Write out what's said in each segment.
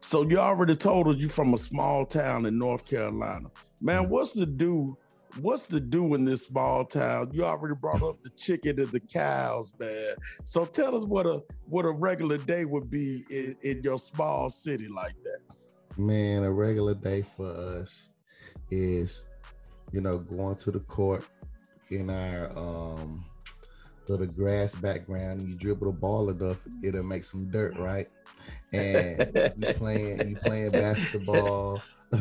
So you already told us you from a small town in North Carolina. Man, what's the do? What's the do in this small town? You already brought up the chicken and the cows, man. So tell us what a regular day would be in your small city like that. Man, a regular day for us is, going to the court in our little grass background. You dribble the ball enough, it'll make some dirt, right? And you playing basketball.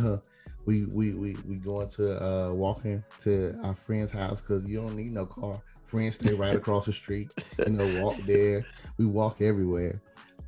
we going to walking to our friend's house because you don't need no car. Friends stay right across the street. Walk there. We walk everywhere.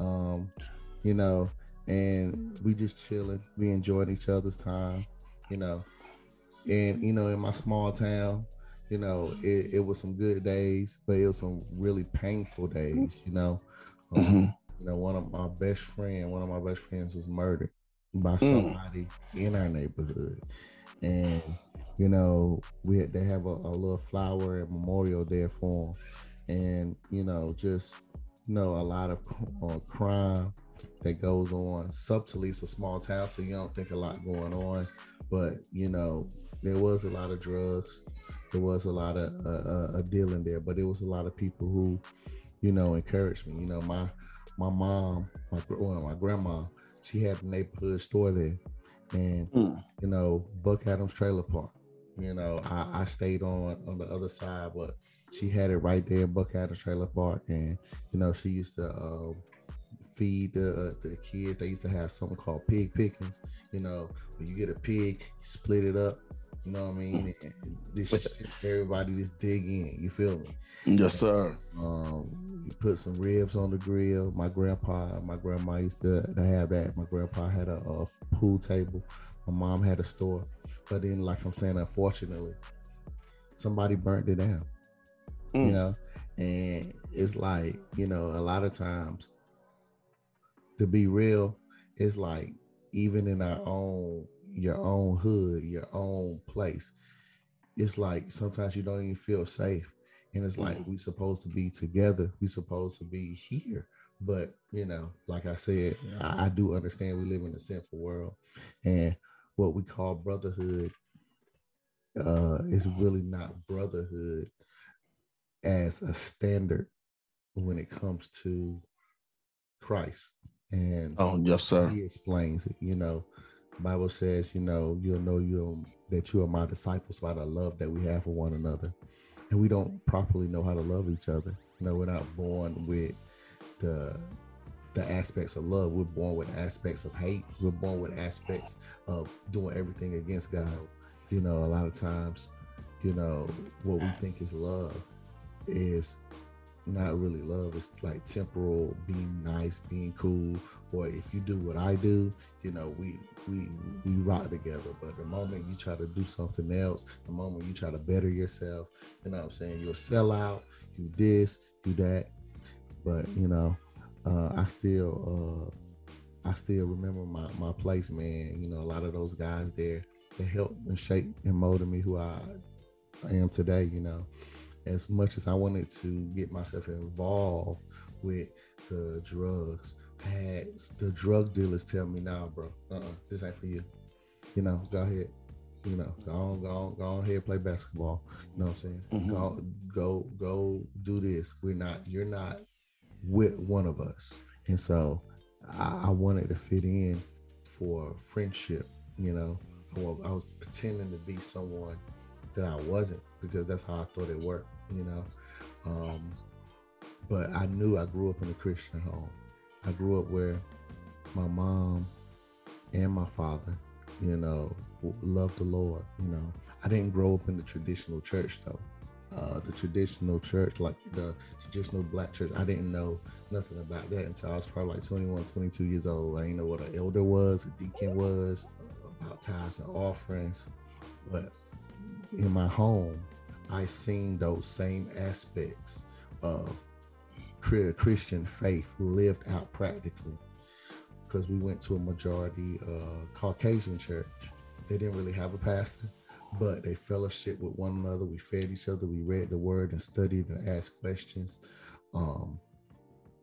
And we just chilling. We enjoying each other's time. And in my small town, it was some good days, but it was some really painful days. One of my best friends was murdered by somebody in our neighborhood, and they have a little flower and memorial there for him, and just a lot of crime that goes on subtly. It's a small town, so you don't think a lot going on, but there was a lot of drugs, there was a lot of dealing there, but there was a lot of people who encouraged me. My mom, my grandma, she had a neighborhood store there, and Buck Adams Trailer Park. I stayed on the other side, but she had it right there, Buck Adams Trailer Park, and she used to feed the kids. They used to have something called pig pickings. When you get a pig, you split it up. You know what I mean? And everybody just dig in. You feel me? Yes, sir. You put some ribs on the grill. My grandma used to have that. My grandpa had a pool table. My mom had a store. But then, like I'm saying, unfortunately, somebody burnt it down. And it's like, a lot of times, to be real, it's like even in your own hood, your own place, it's like sometimes you don't even feel safe. And it's like we supposed to be together. We supposed to be here. But, like I said, I do understand we live in a sinful world. And what we call brotherhood is really not brotherhood as a standard when it comes to Christ. And yes, sir. He explains it. The Bible says, you'll know that you are my disciples by the love that we have for one another. And we don't properly know how to love each other. We're not born with the aspects of love. We're born with aspects of hate. We're born with aspects of doing everything against God. A lot of times, what we think is love is not really love. It's like temporal, being nice, being cool, or if you do what I do, we rock together. But the moment you try to do something else, the moment you try to better yourself, you know what I'm saying, you'll sell out, you this, you that. But I still remember my place, man. A lot of those guys there, they helped and shaped and molded me who I am today. As much as I wanted to get myself involved with the drugs, I had the drug dealers tell me, "Nah, bro, this ain't for you. Go ahead. Go on ahead, play basketball. You know what I'm saying? Go do this. You're not with one of us." And so I wanted to fit in for friendship. I was pretending to be someone that I wasn't, because that's how I thought it worked. But I knew I grew up in a Christian home. I grew up where my mom and my father, loved the Lord. I didn't grow up in the traditional church though. The traditional church, like the traditional black church, I didn't know nothing about that until I was probably like 21, 22 years old. I didn't know what an elder was, a deacon was, about tithes and offerings. But in my home, I seen those same aspects of Christian faith lived out practically, because we went to a majority Caucasian church. They didn't really have a pastor, but they fellowship with one another. We fed each other. We read the word and studied and asked questions.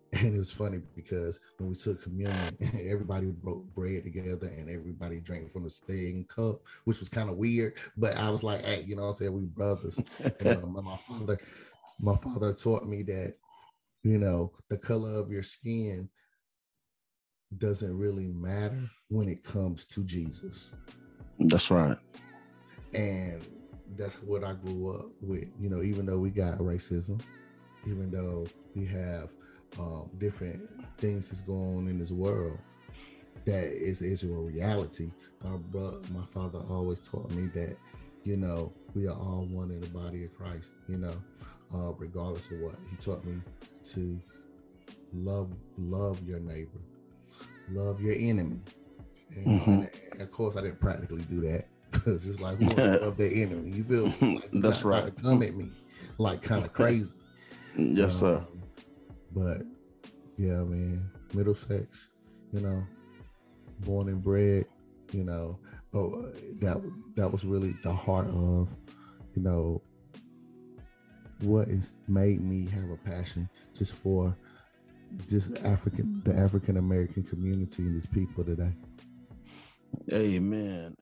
And it was funny because when we took communion, everybody broke bread together and everybody drank from the same cup, which was kind of weird. But I was like, hey, you know what I'm saying? We brothers. And my father taught me that, you know, the color of your skin doesn't really matter when it comes to Jesus. That's right. And that's what I grew up with. You know, even though we got racism, even though we have different things that's going on in this world, that is a reality. My father always taught me that, you know, we are all one in the body of Christ, you know, regardless of what. He taught me to love your neighbor, love your enemy. And of course, I didn't practically do that because it's like, who wants to love their enemy? You feel me? Like, that's right. To come at me like kind of crazy. Yes, sir. But yeah, man, Middlesex, you know, born and bred, you know, that was really the heart of, you know, what has made me have a passion just for the African American community and these people today. Amen.